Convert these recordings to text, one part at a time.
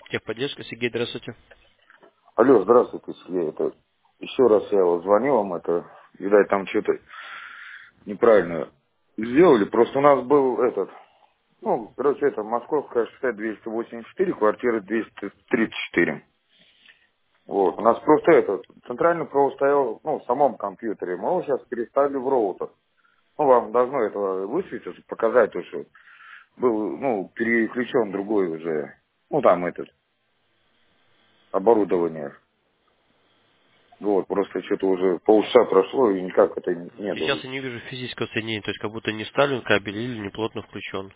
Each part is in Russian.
Техподдержка, Сергей, здравствуйте. Алло, здравствуйте, Сергей. Это еще раз я вот звонил вам, это, видать, там что-то неправильно сделали. Просто у нас был этот, ну, короче, это Московская шоссе 284, квартира 234. Вот. У нас просто этот центральный провод стоял, ну, в самом компьютере. Мы его сейчас переставили в роутер. Ну, вам должно этого высветиться, показать, то, что был, ну, переключен другой уже, ну, там этот, оборудование. Вот, просто что-то уже полчаса прошло, и никак это не было. Сейчас я не вижу физического соединения, то есть как будто не вставлен кабель или не плотно включен.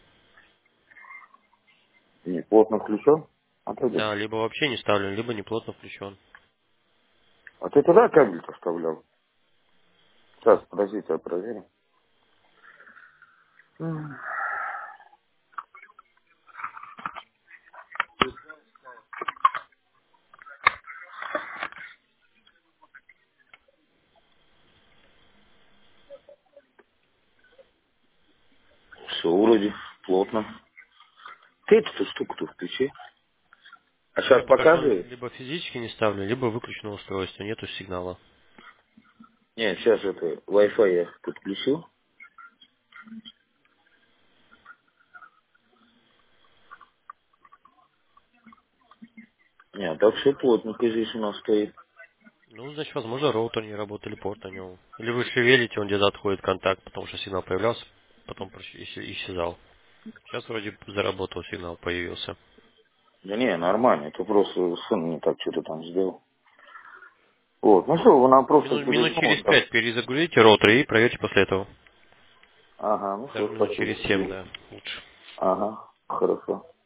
Не плотно включен? Отойди. Да, либо вообще не вставлен, либо не плотно включен. А ты туда кабель-то вставлял? Сейчас, подождите, я проверю. Все, вроде плотно. Ты эту штуку-то включи. А Я сейчас пока что покажи. либо физически не ставлю, либо выключено устройство, нету сигнала. Нет, сейчас это Wi-Fi я подключу. Нет, так все плотненько здесь у нас стоит. Ну, значит, возможно, роутер не работает, или порт на нем. Или вы шевелите, он где-то отходит контакт, потому что сигнал появлялся, потом исчезал. Сейчас вроде заработал сигнал, появился. Да не, нормально. Это просто сын мне так что-то там сделал. Вот, ну что, вы нам просто Минут через, ну, через вот там. 5 перезагрузите роутер и проверьте после этого. Ага, ну Даже все, минут через спасибо. 7, да, лучше. Ага, хорошо.